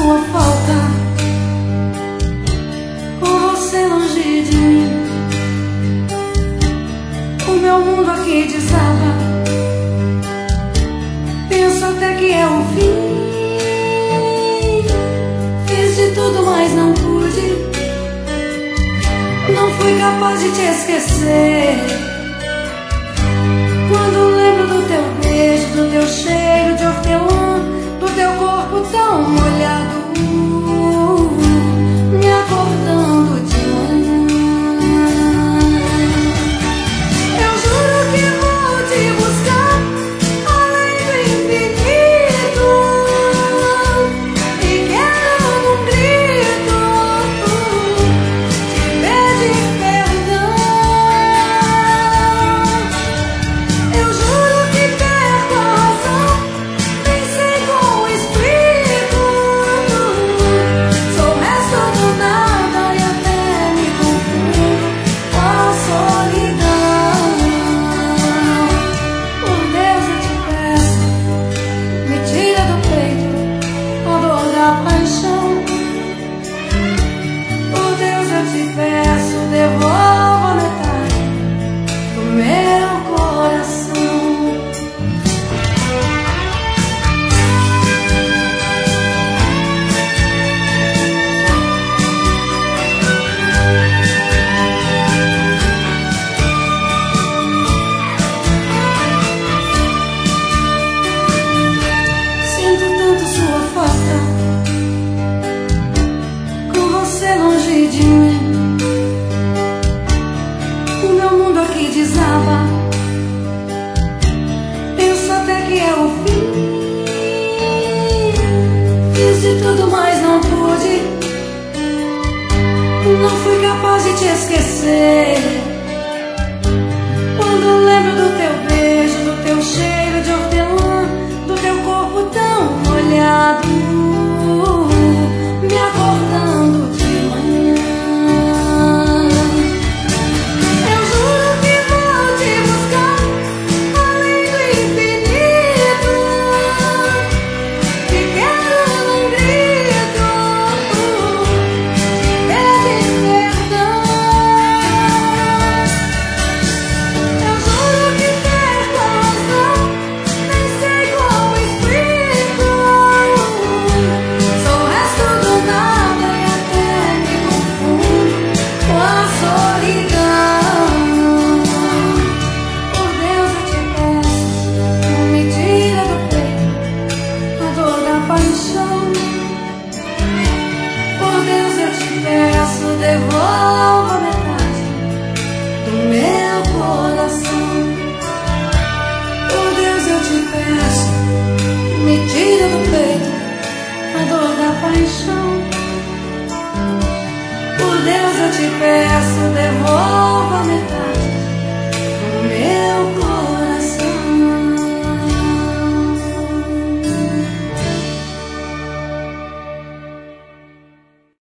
sua falta, com você longe de mim. O meu mundo aqui desaba, penso até que é o fim. Fiz de tudo, mas não pude. Não fui capaz de te esquecer. Quando lembro do teu beijo, do teu cheiro de hortelã, do teu corpo tão molhado, me acordando de manhã. Eu juro que vou te buscar além do infinito, e quero num grito te pedir perdão. Eu juro que perco a razão, nem sei como explico. Sou o resto do nada e até me confundo com a solidão. Por Deus eu te peço, me tira do peito a dor da paixão. Por Deus eu te peço, devolva metade do meu coração. Sinto tanto sua falta, com você longe de mim. O meu mundo aqui desaba, penso até que é o fim. Fiz de tudo, mas não pude. Não fui capaz de te esquecer. Quando lembro do teu beijo, do teu cheiro de hortelã, do teu corpo tão molhado, me acordando de manhã. Eu juro que vou te buscar além do infinito, e quero num grito te pedir perdão. Eu juro que perco a razão, nem sei como explico. Sou o resto do nada e até me confundo com a solidão. Por Deus eu te peço, não me tira do peito a dor da paixão. Por Deus eu te peço, devolva metade do meu coração. Por Deus eu te peço, me tira do peito a dor da paixão.